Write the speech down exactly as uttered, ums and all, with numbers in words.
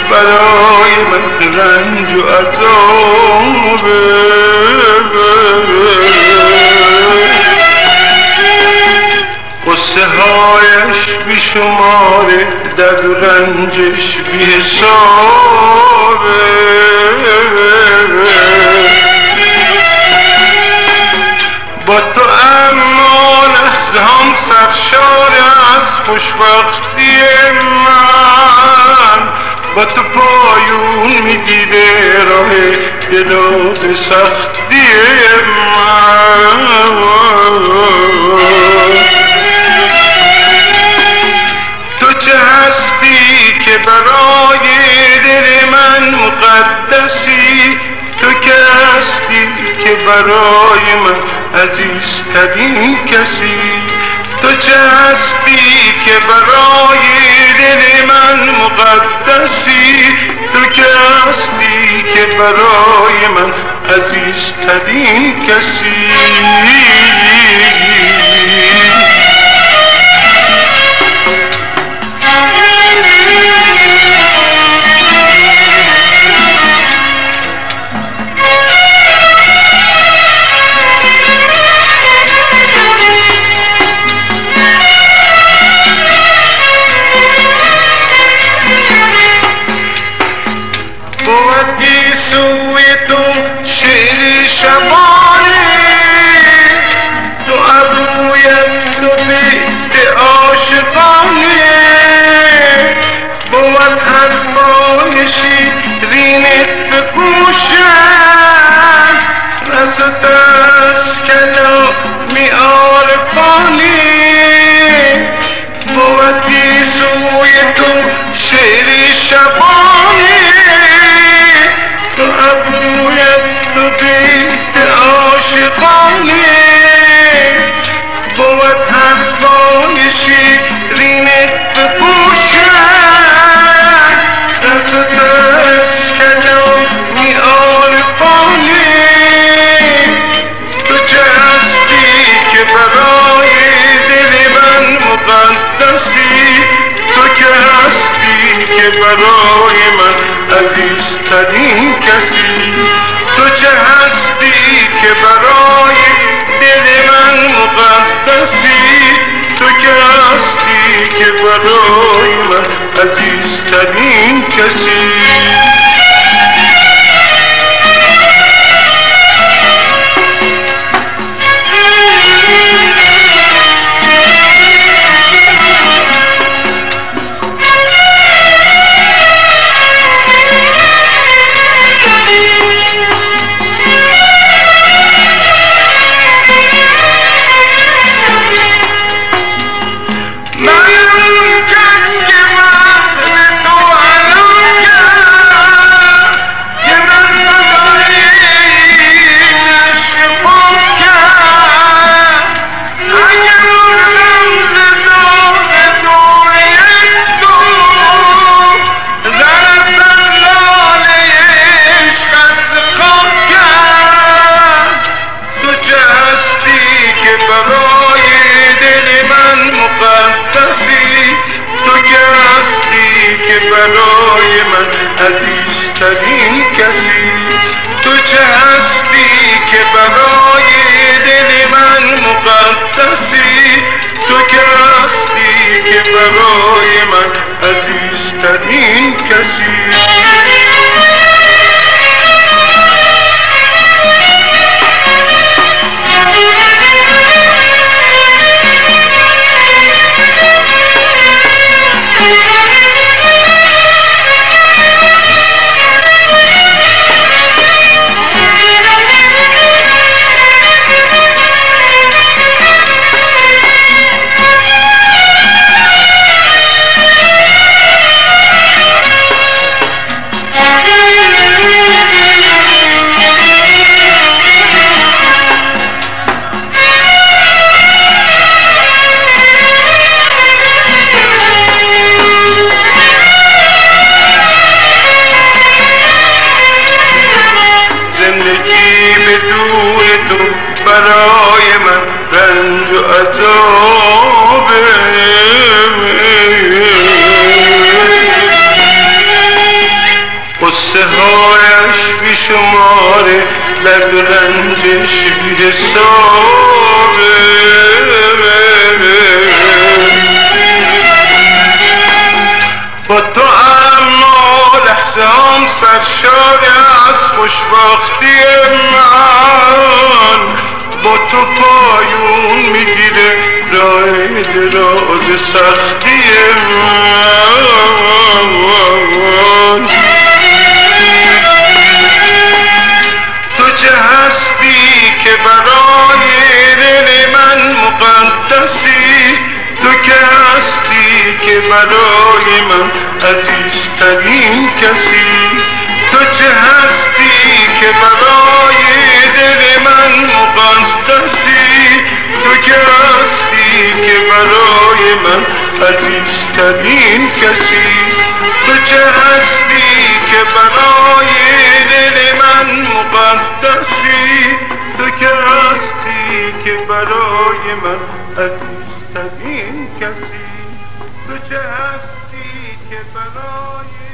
برای من رنج و عذابه. قصه هایش بی شماره، درد و رنجش بی حسابه. با تو اما لحظه هم سرشار از خوشبختی من، با تو پایون میگیره راه دل و سختی من. تو چه هستی که برای دل من مقدسی، تو که هستی که برای من عزیزترین کسی. تو چه هستی که برای دل من مقدسی، تو که هستی که برای من عزیزترین کسی. سوی تو شعر شبانه، تو ابرویم تو بیت عاشقانه. بود حرفای شیرینت به گوشم، رست از کلامی عارفانه. بودی سوی تو شعر شبانه، تو ابرویم تو بیت عاشقانه. بود حرفای شیرینت به گوشم، رست از کلامی عارفانه. تو چه هستی که برای دل من مقدسی، تو که هستی که برای من عزیزترین کسی. تو چه هستی که برای دل من مقدسی، تو که هستی که برای من عزیزترین کسی. برای من عزیزترین کسی. تو چه هستی که برای دل من مقدسی، تو که هستی که برای من عزیزترین کسی. Yeah. قصه هایش بی شماره، درد و رنجش بی حسابه. با تو اما لحظه هم سرشار از خوشبختی من، با تو پایون میگیره راه دراز سختی من. تو چه هستی که برای دل من مقدسی، تو که هستی که برای من عزیزترین کسی، تو چه هستی که برای دل من مقدسی، تو که هستی که برای من عزیزترین کسی، تو چه هستی که برای دل من مقدسی، تو که هستی که برای من عزیزترین کسی، تو چه هستی که برای